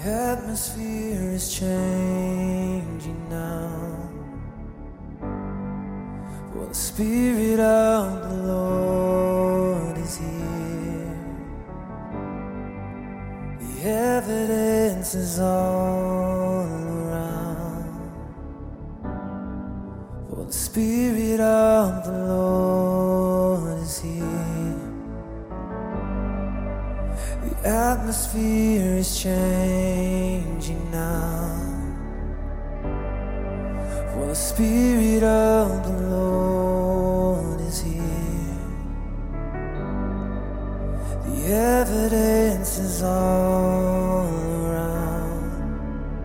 The atmosphere is changing now, for the Spirit of the Lord is here. The evidence is all around, for the Spirit of the Lord is here. The atmosphere is changing now, for the Spirit of the Lord is here. The evidence is all around,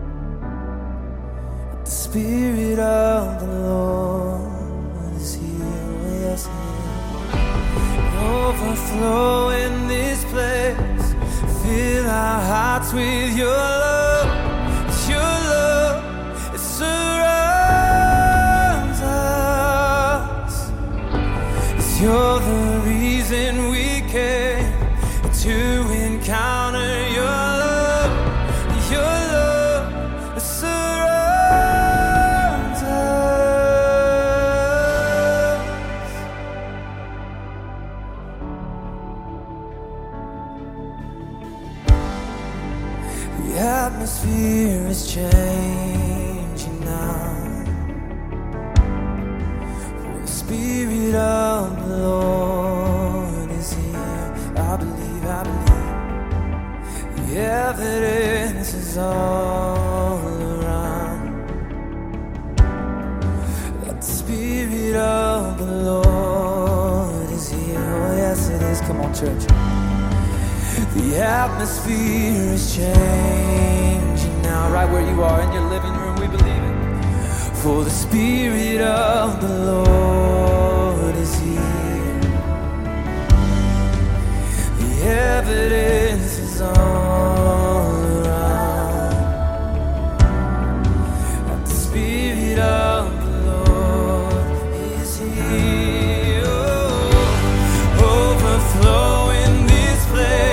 that the Spirit of the Lord is here. Yes, He is. Overflow in this place. Fill our hearts with your love. Your love, it surrounds us. You're the reason we came to encounter your love. Your love, it surrounds us. The atmosphere is changing now, for the Spirit of the Lord is here. I believe, I believe. The evidence is all around, that the Spirit of the Lord is here. Oh yes it is. Come on, church. The atmosphere is changing now, right where you are in your living room, we believe it. For the Spirit of the Lord is here. The evidence is all around, that the Spirit of the Lord is here. Oh, overflow in this place.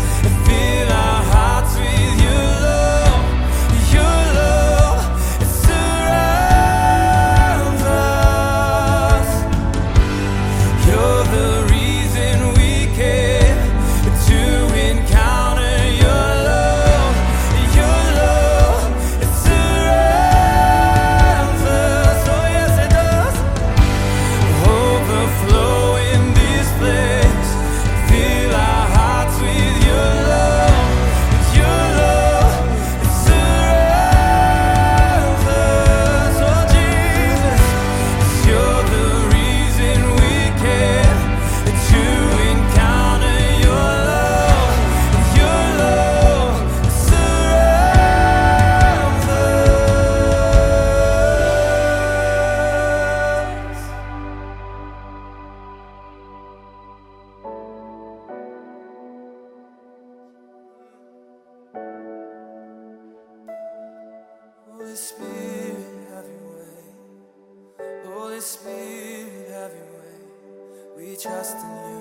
Holy Spirit, have your way. Holy Spirit, have your way. We trust in you.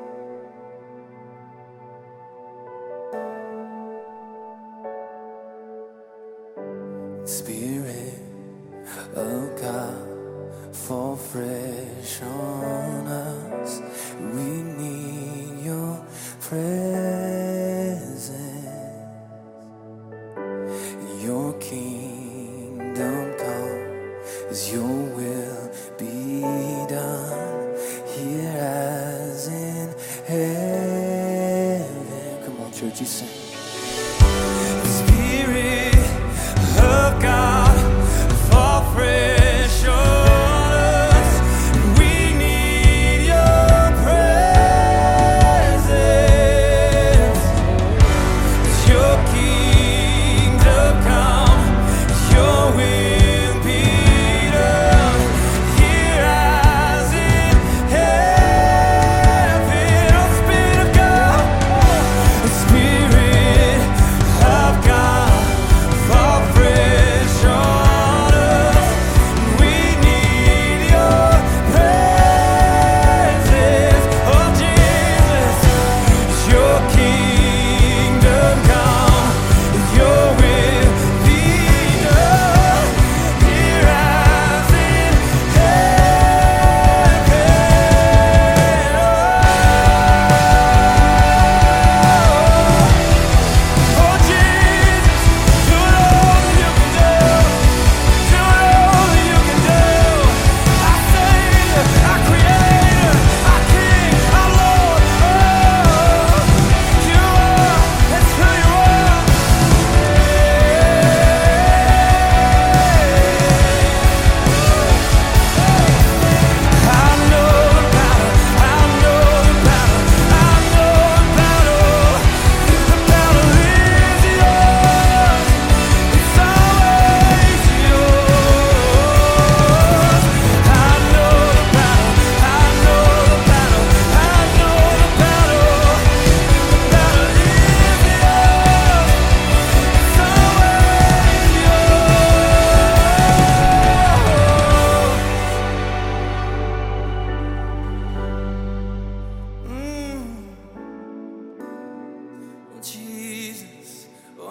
Spirit of God, fall fresh on us. We need your presence. Your kingdom come, as your will be done, here as in heaven. Come on, church, you sing. Spirit of God, fall fresh on us. We need your presence. Your kingdom come, your will be done, here as in heaven. Oh, Spirit of God, Spirit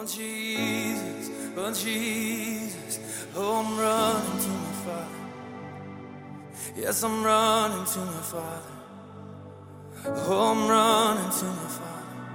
Jesus, oh Jesus, oh I'm running to my Father. Yes, I'm running to my Father. Oh, I'm running to my Father.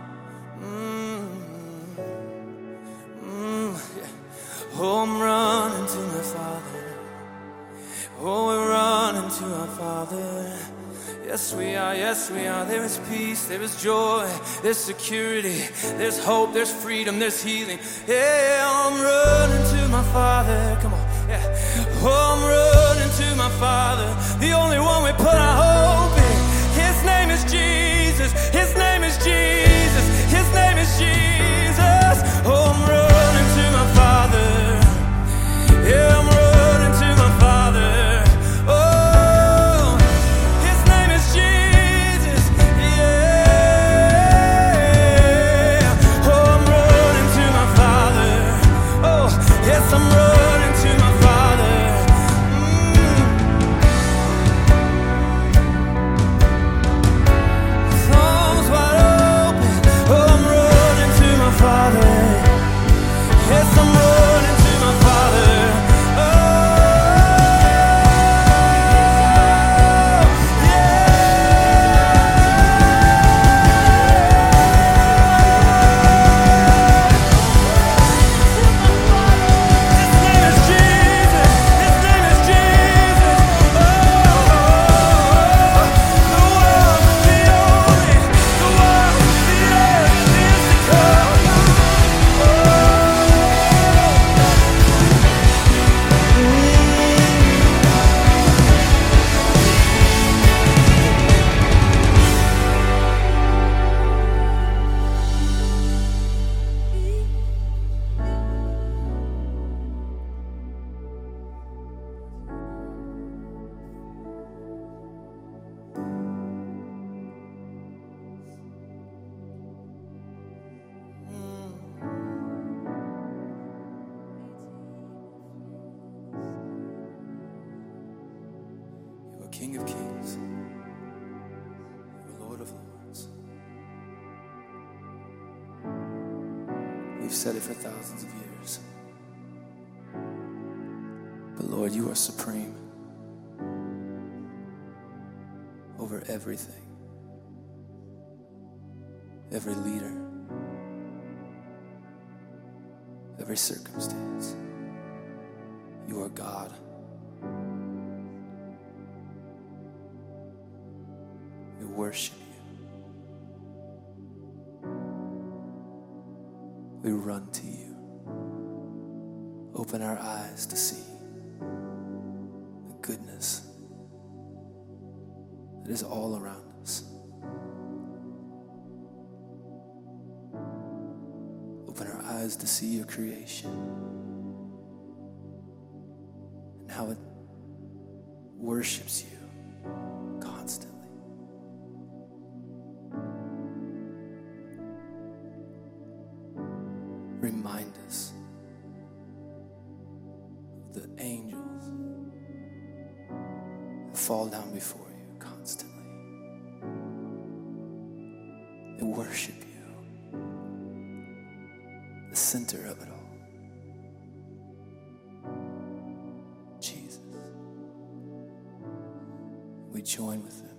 Yeah. Oh, I'm running to my Father. Oh, we're running to our Father. Yes, we are, yes, we are. There is peace, there is joy, there's security, there's hope, there's freedom, there's healing. Yeah, I'm running to my Father. Come on, yeah. Oh, I'm running to my Father, the only one we put our hope in. His name is Jesus, His name is Jesus, His name is Jesus. Oh, I'm running to my Father. Yeah, I'm running to my Father. I'm running to my Father. Arms wide open. Oh, I'm running to my Father. Yes, I'm running to my Father. Oh, King of Kings, you are Lord of Lords. We've said it for thousands of years. But Lord, you are supreme over everything, every leader, every circumstance. You are God. We worship you. We run to you. Open our eyes to see the goodness that is all around us. Open our eyes to see your creation and how it worships you constantly. Remind us of the angels that fall down before you constantly. They worship you, the center of it all. Jesus. We join with them.